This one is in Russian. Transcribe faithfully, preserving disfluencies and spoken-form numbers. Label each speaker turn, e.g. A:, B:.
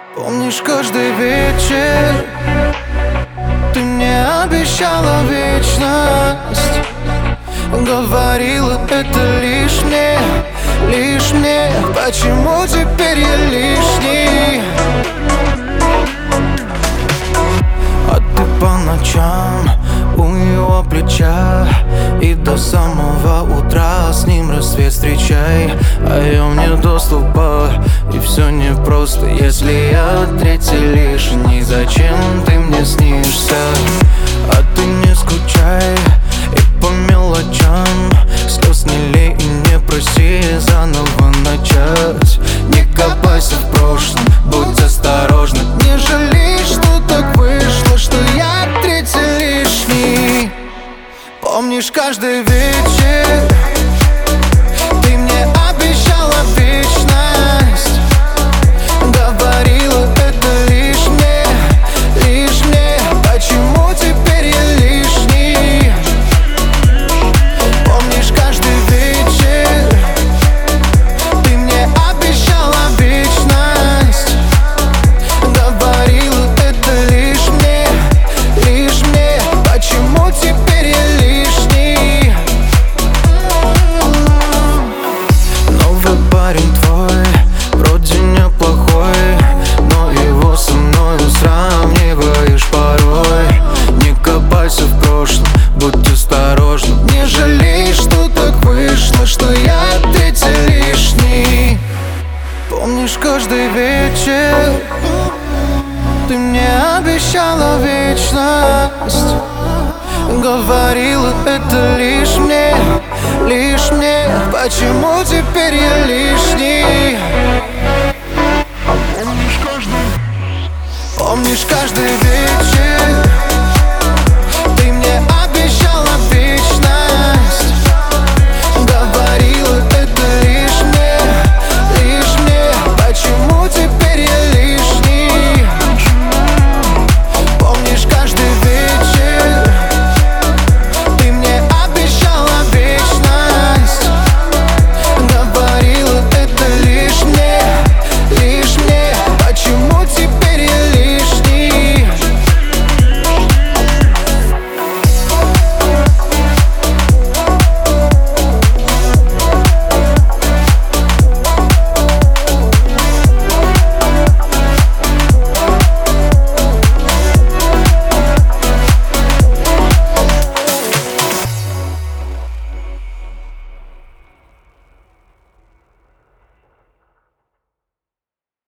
A: Помнишь, каждый вечер ты мне обещала вечность, говорила это лишь мне, лишь мне. Почему теперь я лишний? А ты по ночам у его плеча, и до самого утра с ним рассвет встречай. А я вне доступа, и все непросто, если я третий лишний. Зачем ты мне снишься? А ты не скучай, и по мелочам слез не лей и не проси заново начать. Не копайся в прошлом, будь осторожна. Не жалей, что так вышло, что я третий лишний. Помнишь, каждый вечер ты мне обещала вечность, говорила это лишь мне, лишь мне. Почему теперь я лишний? Помнишь, каждый вечер ты мне обещала вечность, говорила это лишь мне, лишь мне. Почему теперь я лишний? Новый парень твой вроде неплохой, но его со мною сравниваешь порой. Не копайся в прошлом, будь осторожна. Не жалей, что так вышло, что я третий лишний. Помнишь, каждый вечер ты мне обещала вечность, говорила это лишь мне, лишь мне. Почему теперь я лишний? Помнишь, каждый Помнишь, каждый вечер